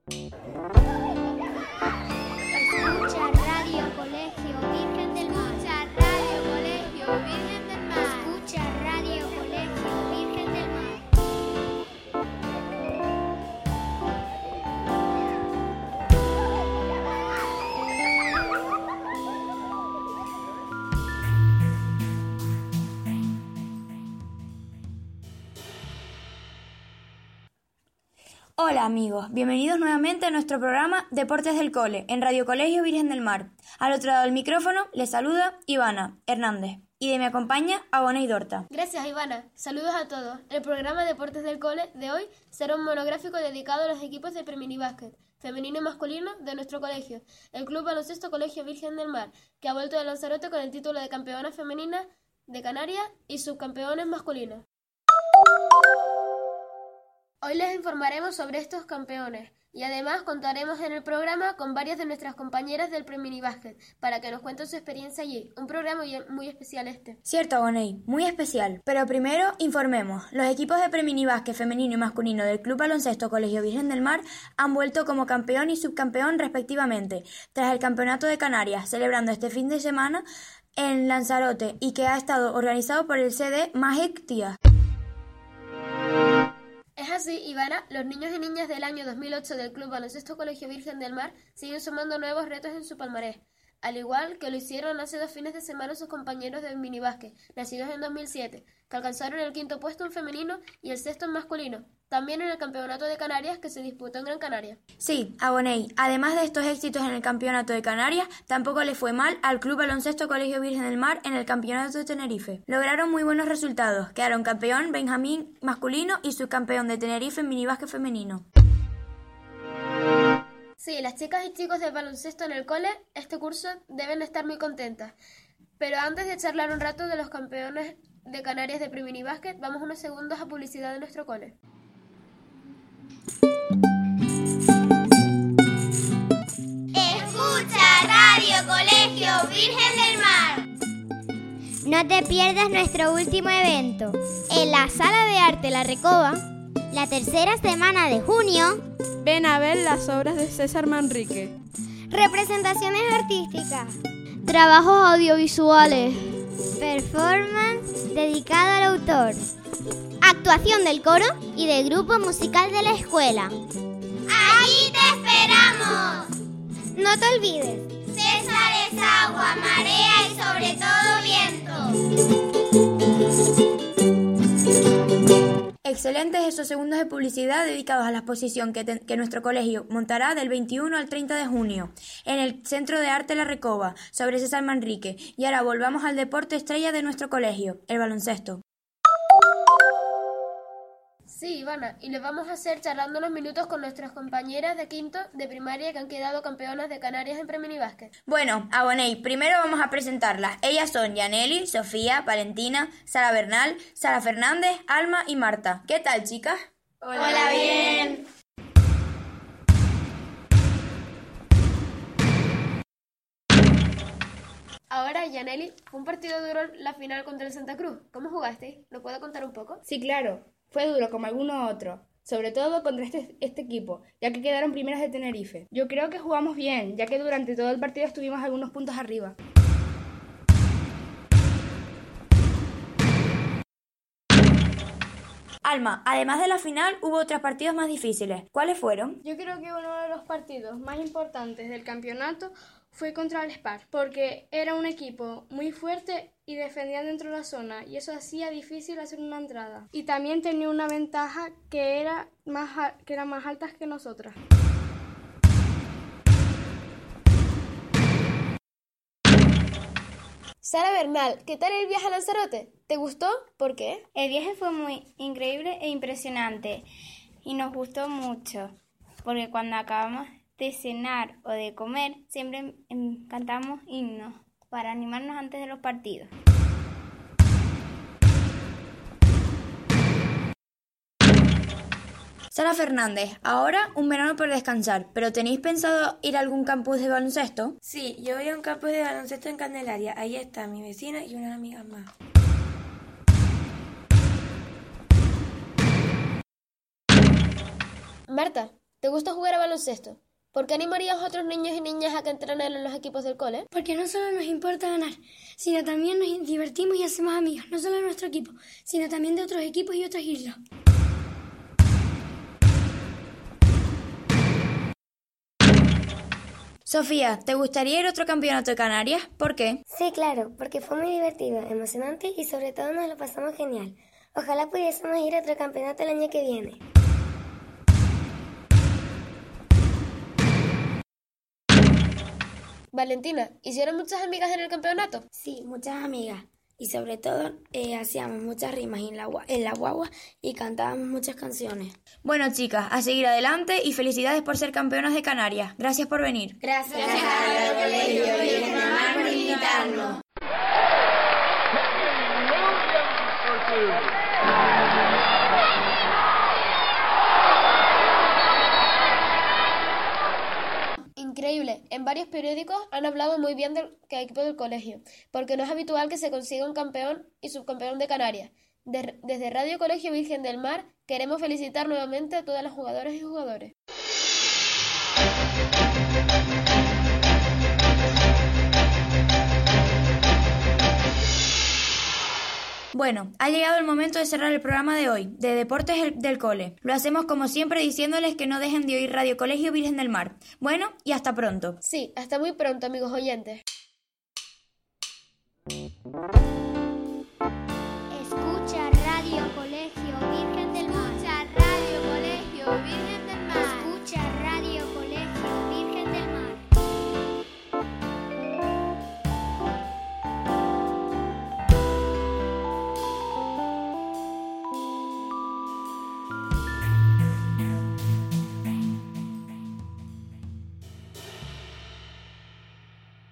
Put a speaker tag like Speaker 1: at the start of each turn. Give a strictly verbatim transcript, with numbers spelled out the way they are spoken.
Speaker 1: Escucha Radio Colegio Virgen del Mar. Escucha Radio Colegio Virgen del Mar. Escucha Radio Colegio Virgen del Mar.
Speaker 2: Hola amigos, bienvenidos nuevamente a nuestro programa Deportes del Cole en Radio Colegio Virgen del Mar. Al otro lado del micrófono les saluda Ivana Hernández y de me acompaña Aboney Dorta.
Speaker 3: Gracias Ivana, saludos a todos. El programa Deportes del Cole de hoy será un monográfico dedicado a los equipos de preminibásquet femenino y masculino de nuestro colegio, el Club Baloncesto Colegio Virgen del Mar, que ha vuelto de Lanzarote con el título de campeona femenina de Canarias y subcampeones masculinos. Hoy les informaremos sobre estos campeones y además contaremos en el programa con varias de nuestras compañeras del preminibásquet para que nos cuenten su experiencia allí. Un programa muy, muy especial este.
Speaker 2: Cierto, Aboney, muy especial. Pero primero informemos. Los equipos de preminibásquet femenino y masculino del Club Baloncesto Colegio Virgen del Mar han vuelto como campeón y subcampeón respectivamente tras el Campeonato de Canarias, celebrando este fin de semana en Lanzarote y que ha estado organizado por el C D Magic Tía.
Speaker 3: Es así, Ivana, los niños y niñas del año dos mil ocho del Club Baloncesto Colegio Virgen del Mar siguen sumando nuevos retos en su palmarés, al igual que lo hicieron hace dos fines de semana sus compañeros de minibásquet, nacidos en dos mil siete, que alcanzaron el quinto puesto en femenino y el sexto en masculino, también en el Campeonato de Canarias que se disputó en Gran Canaria.
Speaker 2: Sí, Aboney, además de estos éxitos en el Campeonato de Canarias, tampoco le fue mal al Club Baloncesto Colegio Virgen del Mar en el Campeonato de Tenerife. Lograron muy buenos resultados, quedaron campeón Benjamín masculino y subcampeón de Tenerife en minibásquet femenino.
Speaker 3: Sí, las chicas y chicos del baloncesto en el cole, este curso deben estar muy contentas. Pero antes de charlar un rato de los campeones de Canarias de preminibásquet, vamos unos segundos a publicidad de nuestro cole.
Speaker 1: Escucha Radio Colegio Virgen del Mar. No te pierdas nuestro último evento. En la Sala de Arte La Recoba, la tercera semana de junio,
Speaker 4: ven a ver las obras de César Manrique.
Speaker 1: Representaciones artísticas,
Speaker 3: trabajos audiovisuales,
Speaker 1: performance dedicada al autor, actuación del coro y del grupo musical de la escuela. ¡Allí te esperamos! No te olvides, César es agua, marea y sobre todo viento.
Speaker 2: Excelentes esos segundos de publicidad dedicados a la exposición que, te, que nuestro colegio montará del veintiuno al treinta de junio en el Centro de Arte La Recoba sobre César Manrique. Y ahora volvamos al deporte estrella de nuestro colegio, el baloncesto.
Speaker 3: Sí, Ivana, y les vamos a hacer charlando unos minutos con nuestras compañeras de quinto de primaria que han quedado campeonas de Canarias en preminibásquet.
Speaker 2: Bueno, Aboney, primero vamos a presentarlas. Ellas son Yaneli, Sofía, Valentina, Sara Bernal, Sara Fernández, Alma y Marta. ¿Qué tal, chicas?
Speaker 3: Hola, Hola bien. Ahora, Yaneli, fue un partido duro la final contra el Santa Cruz. ¿Cómo jugasteis? ¿Lo puedo contar un poco?
Speaker 4: Sí, claro. Fue duro como alguno otro, sobre todo contra este, este equipo, ya que quedaron primeras de Tenerife. Yo creo que jugamos bien, ya que durante todo el partido estuvimos algunos puntos arriba.
Speaker 2: Alma, además de la final, hubo otros partidos más difíciles. ¿Cuáles fueron?
Speaker 5: Yo creo que uno de los partidos más importantes del campeonato fue contra el Spar, porque era un equipo muy fuerte y defendía dentro de la zona, y eso hacía difícil hacer una entrada. Y también tenía una ventaja que era más, que era más alta que nosotras.
Speaker 3: Sara Bernal, ¿qué tal el viaje a Lanzarote? ¿Te gustó? ¿Por qué?
Speaker 6: El viaje fue muy increíble e impresionante y nos gustó mucho, porque cuando acabamos de cenar o de comer, siempre cantamos himnos para animarnos antes de los partidos.
Speaker 2: Sara Fernández, ahora un verano por descansar, ¿pero tenéis pensado ir a algún campus de baloncesto?
Speaker 7: Sí, yo voy a un campus de baloncesto en Candelaria. Ahí está mi vecina y unas amigas más.
Speaker 3: Marta, ¿Te gusta jugar a baloncesto? ¿Por qué animarías a otros niños y niñas a que entrenen en los equipos del cole?
Speaker 8: Porque no solo nos importa ganar, sino también nos divertimos y hacemos amigos, no solo de nuestro equipo, sino también de otros equipos y otras islas.
Speaker 2: Sofía, ¿te gustaría ir a otro campeonato de Canarias? ¿Por qué?
Speaker 9: Sí, claro, porque fue muy divertido, emocionante y sobre todo nos lo pasamos genial. Ojalá pudiésemos ir a otro campeonato el año que viene.
Speaker 3: Valentina, ¿hicieron muchas amigas en el campeonato?
Speaker 7: Sí, muchas amigas. Y sobre todo eh, hacíamos muchas rimas en la, en la guagua y cantábamos muchas canciones.
Speaker 2: Bueno, chicas, a seguir adelante y felicidades por ser campeonas de Canarias. Gracias por venir.
Speaker 7: Gracias, Gracias al Colegio Virgen del Mar por invitarnos.
Speaker 3: Increíble, en varios periódicos han hablado muy bien del equipo del colegio, porque no es habitual que se consiga un campeón y subcampeón de Canarias. De, desde Radio Colegio Virgen del Mar queremos felicitar nuevamente a todas las jugadoras y jugadores.
Speaker 2: Bueno, ha llegado el momento de cerrar el programa de hoy, de Deportes del Cole. Lo hacemos como siempre diciéndoles que no dejen de oír Radio Colegio Virgen del Mar. Bueno, y hasta pronto.
Speaker 3: Sí, hasta muy pronto, amigos oyentes.